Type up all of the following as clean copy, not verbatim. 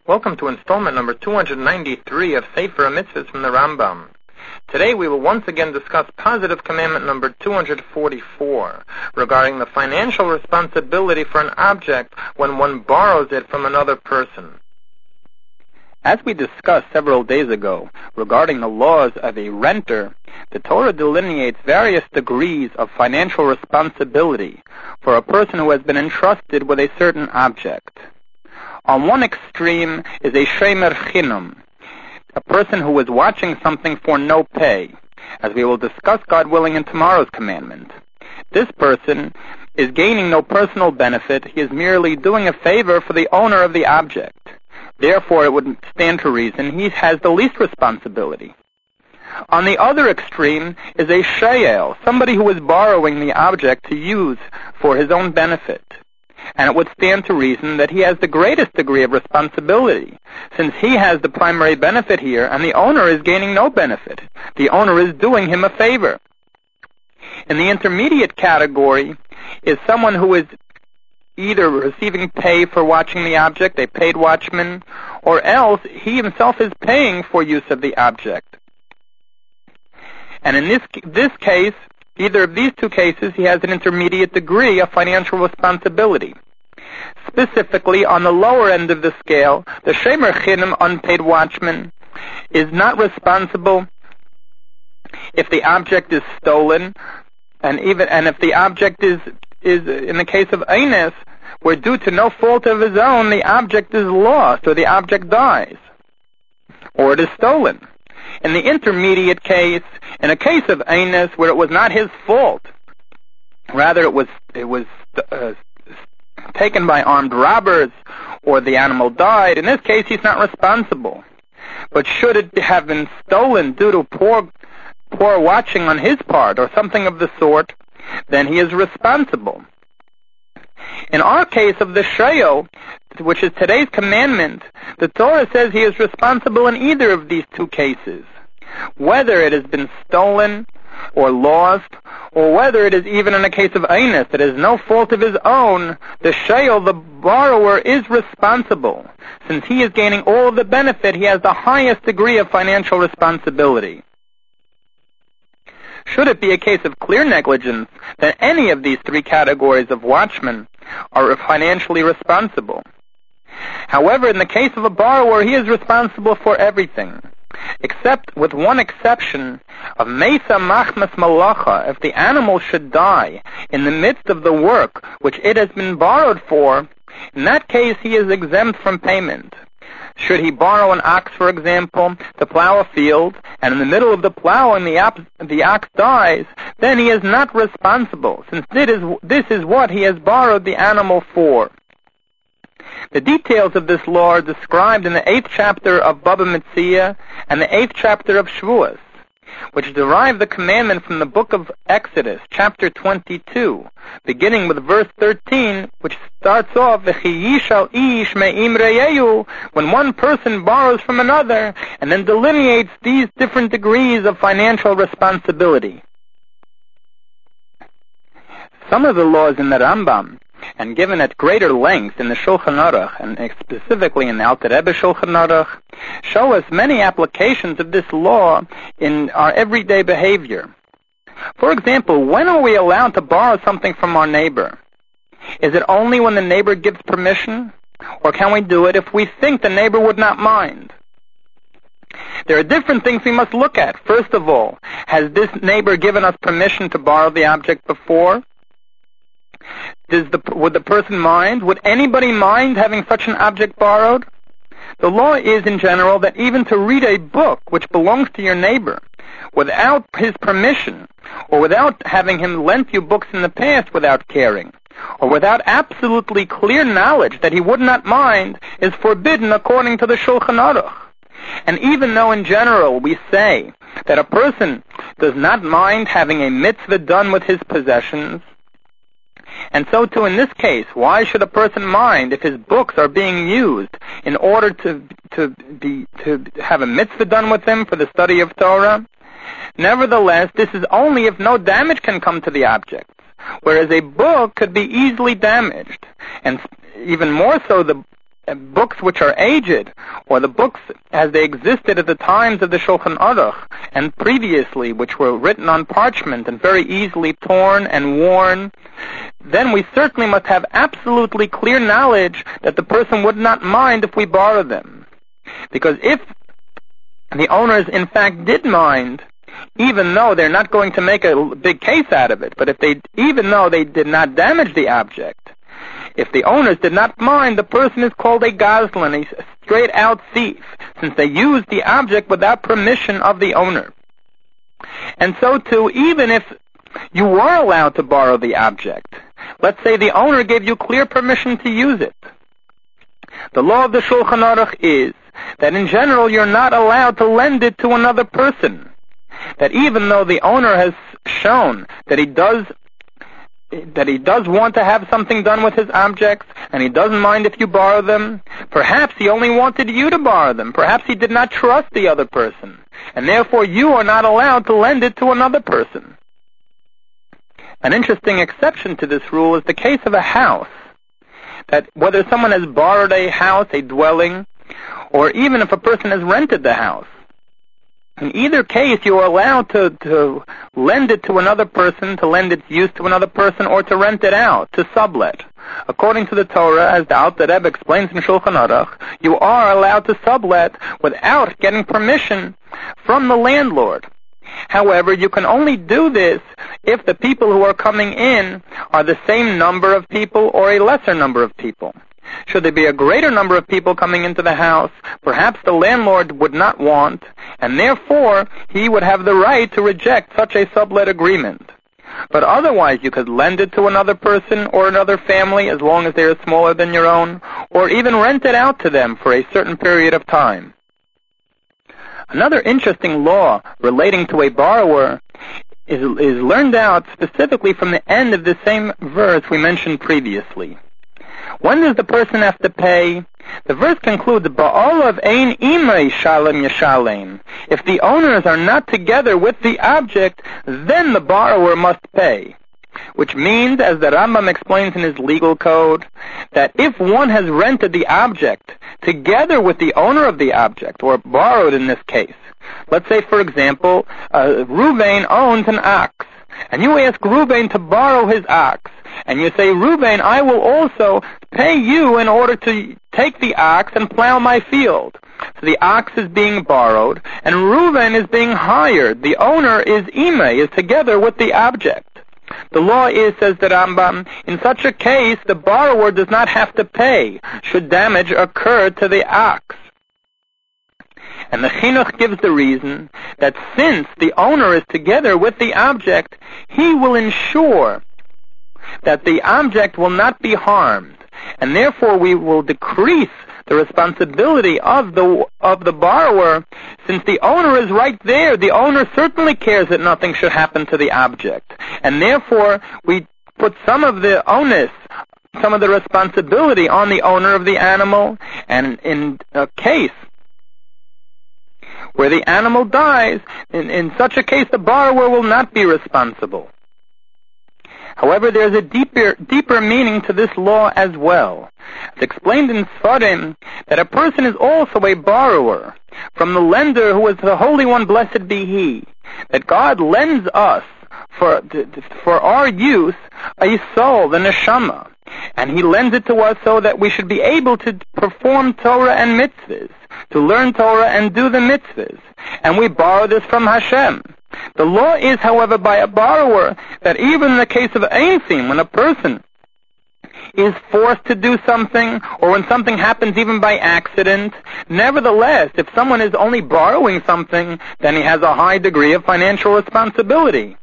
Welcome to installment number 293 of Sefer HaMitzvahs from the Rambam. Today we will once again discuss positive commandment number 244 regarding the financial responsibility for an object when one borrows it from another person. As we discussed several days ago regarding the laws of a renter, the Torah delineates various degrees of financial responsibility for a person who has been entrusted with a certain object. On one extreme is a shomer chinam, a person who is watching something for no pay, as we will discuss, God willing, in tomorrow's commandment. This person is gaining no personal benefit. He is merely doing a favor for the owner of the object. Therefore, it would stand to reason he has the least responsibility. On the other extreme is a shayel, somebody who is borrowing the object to use for his own benefit. And it would stand to reason that he has the greatest degree of responsibility, since he has the primary benefit here, and the owner is gaining no benefit. The owner is doing him a favor. In the intermediate category is someone who is either receiving pay for watching the object, a paid watchman, or else he himself is paying for use of the object. And in this case, either of these two cases, he has an intermediate degree of financial responsibility. Specifically, on the lower end of the scale, the shomer chinam, unpaid watchman, is not responsible if the object is stolen, and if the object is in the case of Eines, where due to no fault of his own, the object is lost, or the object dies, or it is stolen. In the intermediate case, in a case of Eines, where it was not his fault, rather it was taken by armed robbers, or the animal died, in this case he's not responsible. But should it have been stolen due to poor watching on his part, or something of the sort, then he is responsible. In our case of the shayel, which is today's commandment, the Torah says he is responsible in either of these two cases. Whether it has been stolen or lost, or whether it is even in a case of Eines that is no fault of his own, the shayel, the borrower, is responsible. Since he is gaining all of the benefit, he has the highest degree of financial responsibility. Should it be a case of clear negligence, then any of these three categories of watchmen are financially responsible. However, in the case of a borrower, he is responsible for everything, except with one exception of Mesa Machmas Malacha. If the animal should die in the midst of the work which it has been borrowed for, in that case he is exempt from payment. Should he borrow an ox, for example, to plow a field, and in the middle of the plowing the ox dies, then he is not responsible, since this is what he has borrowed the animal for. The details of this law are described in the 8th chapter of Baba Metzia and the 8th chapter of Shavuos, which derive the commandment from the book of Exodus, chapter 22, beginning with verse 13, which starts off, V'chi yishal ish me'im reyehu, when one person borrows from another, and then delineates these different degrees of financial responsibility. Some of the laws in the Rambam, and given at greater length in the Shulchan Aruch, and specifically in the Alter Rebbe Shulchan Aruch, show us many applications of this law in our everyday behavior. For example, when are we allowed to borrow something from our neighbor? Is it only when the neighbor gives permission? Or can we do it if we think the neighbor would not mind? There are different things we must look at. First of all, has this neighbor given us permission to borrow the object before? Would the person mind? Would anybody mind having such an object borrowed? The law is, in general, that even to read a book which belongs to your neighbor, without his permission, or without having him lent you books in the past without caring, or without absolutely clear knowledge that he would not mind, is forbidden according to the Shulchan Aruch. And even though in general we say that a person does not mind having a mitzvah done with his possessions, and so too in this case, why should a person mind if his books are being used in order to have a mitzvah done with them for the study of Torah? Nevertheless, this is only if no damage can come to the objects, whereas a book could be easily damaged, and even more so books which are aged, or the books as they existed at the times of the Shulchan Aruch and previously, which were written on parchment and very easily torn and worn, then we certainly must have absolutely clear knowledge that the person would not mind if we borrow them. Because if the owners in fact did mind, even though they're not going to make a big case out of it, but even though they did not damage the object, if the owners did not mind, the person is called a gazlan, a straight-out thief, since they used the object without permission of the owner. And so too, even if you were allowed to borrow the object, let's say the owner gave you clear permission to use it, the law of the Shulchan Aruch is that in general you're not allowed to lend it to another person. That even though the owner has shown that he does want to have something done with his objects, and he doesn't mind if you borrow them, perhaps he only wanted you to borrow them. Perhaps he did not trust the other person, and therefore you are not allowed to lend it to another person. An interesting exception to this rule is the case of a house, that whether someone has borrowed a house, a dwelling, or even if a person has rented the house, in either case, you are allowed to lend it to another person, to lend its use to another person, or to rent it out, to sublet. According to the Torah, as the Alter Rebbe explains in Shulchan Aruch, you are allowed to sublet without getting permission from the landlord. However, you can only do this if the people who are coming in are the same number of people or a lesser number of people. Should there be a greater number of people coming into the house, perhaps the landlord would not want, and therefore he would have the right to reject such a sublet agreement. But otherwise you could lend it to another person or another family as long as they are smaller than your own, or even rent it out to them for a certain period of time. Another interesting law relating to a borrower is learned out specifically from the end of the same verse we mentioned previously. When does the person have to pay? The verse concludes, Ba'olav ein imay shalem yashalem. If the owners are not together with the object, then the borrower must pay. Which means, as the Rambam explains in his legal code, that if one has rented the object together with the owner of the object, or borrowed in this case, let's say, for example, Ruvain owns an ox, and you ask Ruvain to borrow his ox, and you say, Ruvain, I will also pay you in order to take the ox and plow my field. So the ox is being borrowed, and Ruvain is being hired. The owner is Imay, is together with the object. The law is, says the Rambam, in such a case, the borrower does not have to pay should damage occur to the ox. And the Chinuch gives the reason that since the owner is together with the object, he will ensure that the object will not be harmed, and therefore we will decrease the responsibility of the borrower, since the owner is right there. The owner certainly cares that nothing should happen to the object, and therefore we put some of the onus, some of the responsibility on the owner of the animal, and in a case where the animal dies, in such a case the borrower will not be responsible. However, there's a deeper meaning to this law as well. It's explained in Sfarim that a person is also a borrower from the lender who is the Holy One, blessed be He. That God lends us for our use a soul, the neshama, and He lends it to us so that we should be able to perform Torah and mitzvahs, to learn Torah and do the mitzvahs. And we borrow this from Hashem. The law is, however, by a borrower, that even in the case of Einsim, when a person is forced to do something, or when something happens even by accident, nevertheless, if someone is only borrowing something, then he has a high degree of financial responsibility.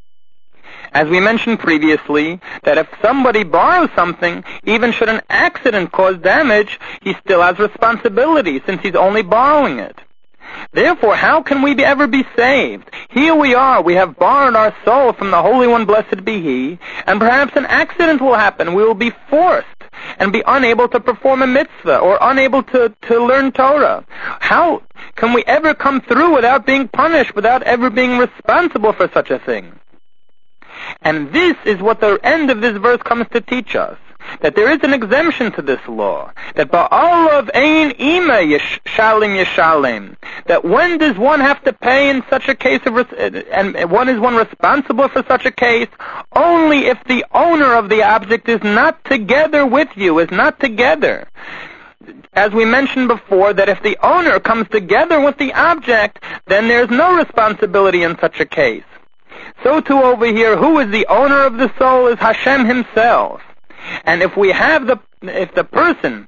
As we mentioned previously, that if somebody borrows something, even should an accident cause damage, he still has responsibility, since he's only borrowing it. Therefore, how can we ever be saved? Here we are, we have borrowed our soul from the Holy One, blessed be He, and perhaps an accident will happen. We will be forced and be unable to perform a mitzvah, or unable to learn Torah. How can we ever come through without being punished, without ever being responsible for such a thing? And this is what the end of this verse comes to teach us. that there is an exemption to this law, that ba'alav ein ima shalim yeshalim, that when does one have to pay in such a case and when is one responsible for such a case? Only if the owner of the object is not together with you, is not together. As we mentioned before, that if the owner comes together with the object, then there's no responsibility in such a case. So too over here, who is the owner of the soul is Hashem himself. And if the person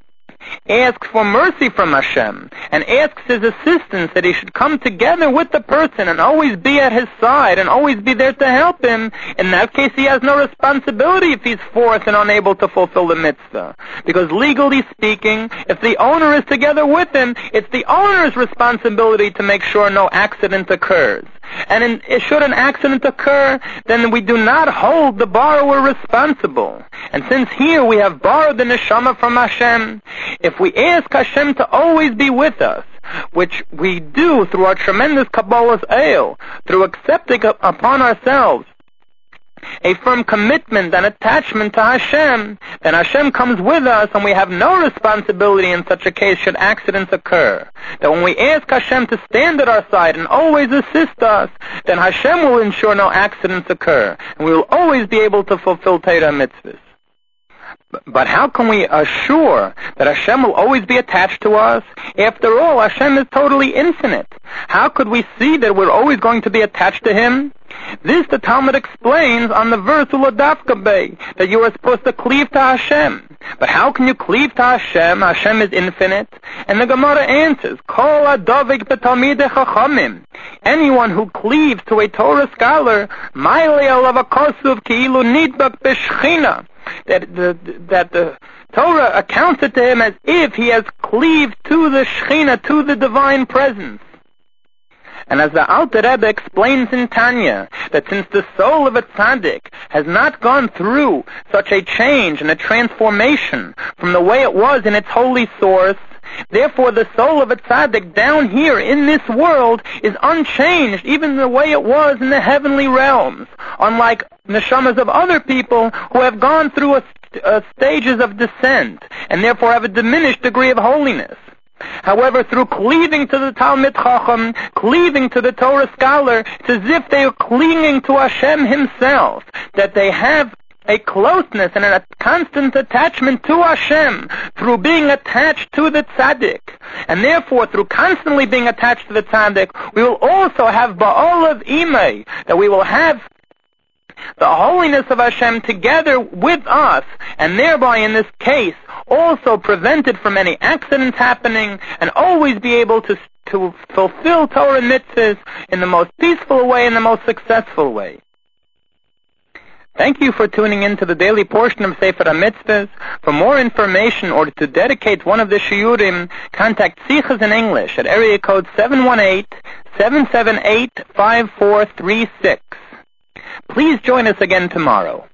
asks for mercy from Hashem and asks his assistance that he should come together with the person and always be at his side and always be there to help him, in that case he has no responsibility if he's forced and unable to fulfill the mitzvah. Because legally speaking, if the owner is together with him, it's the owner's responsibility to make sure no accident occurs. And should an accident occur, then we do not hold the borrower responsible. And since here we have borrowed the neshama from Hashem, if we ask Hashem to always be with us, which we do through our tremendous Kabbalah's Eil, through accepting upon ourselves a firm commitment and attachment to Hashem, then Hashem comes with us and we have no responsibility in such a case should accidents occur. That when we ask Hashem to stand at our side and always assist us, then Hashem will ensure no accidents occur, and we will always be able to fulfill Torah mitzvahs. But how can we assure that Hashem will always be attached to us? After all, Hashem is totally infinite. How could we see that we're always going to be attached to Him? This the Talmud explains on the verse Uladavka Bey, that you are supposed to cleave to Hashem. But how can you cleave to Hashem? Hashem is infinite. And the Gemara answers, Kol adovek betalmidei chachamim. Anyone who cleaves to a Torah scholar, Mailei alav hakasuv ki'ilu nidbak b'shechina. That the Torah accounts it to him as if he has cleaved to the Shechina, to the divine presence. And as the Alter Rebbe explains in Tanya, that since the soul of a tzaddik has not gone through such a change and a transformation from the way it was in its holy source, therefore the soul of a tzaddik down here in this world is unchanged, even the way it was in the heavenly realms, unlike neshamas of other people who have gone through stages of descent, and therefore have a diminished degree of holiness. However, through cleaving to the Talmid Chacham, cleaving to the Torah scholar, it's as if they are clinging to Hashem Himself, that they have a closeness and a constant attachment to Hashem through being attached to the tzaddik. And therefore, through constantly being attached to the tzaddik, we will also have ba'olav imay, that we will have the holiness of Hashem together with us, and thereby in this case also prevented from any accidents happening, and always be able to fulfill Torah mitzvahs in the most peaceful way and the most successful way. Thank you for tuning in to the daily portion of Sefer HaMitzvahs. For more information or to dedicate one of the shiurim, contact Sichas in English at area code 718-778-5436. Please join us again tomorrow.